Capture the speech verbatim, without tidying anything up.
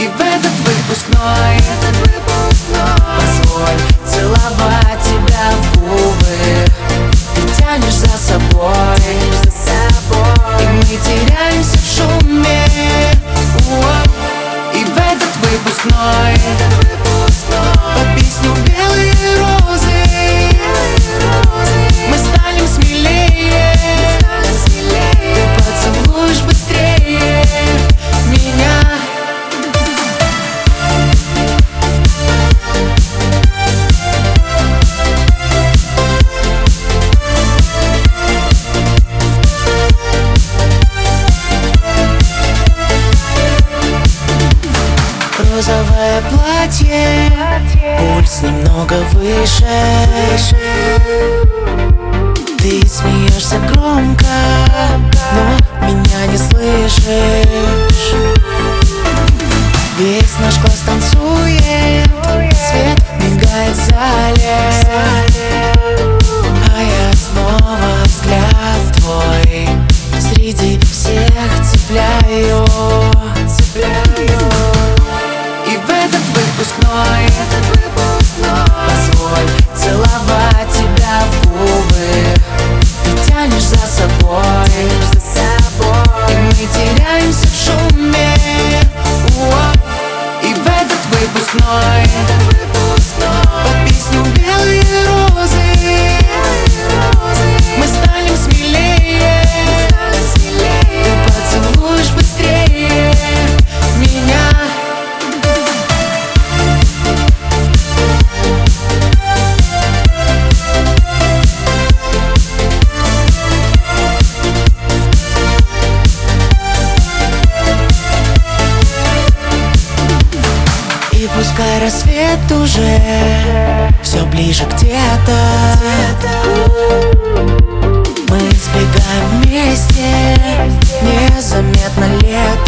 И в этот выпускной позволь целовать тебя в губы. Ты тянешь за собой, и мы теряемся в шуме. И в этот выпускной под песню «Белые розы» мы станем смелее. Ты поцелуешь быстрее меня. Розовое платье, пульс немного выше. Ты смеешься громко, но меня не слышишь. Весь наш класс танцует, свет мигает в зале, а я снова взгляд твой среди всех цепляю. И в этот выпускной позволь целовать тебя в губы. Ты тянешь за собой, и мы теряемся в шуме. И в этот выпускной под песню «Белые розы» мы станем смелее. Ты поцелуешь быстрее меня. И пускай рассвет уже все ближе где-то, мы сбегаем вместе, незаметно лето.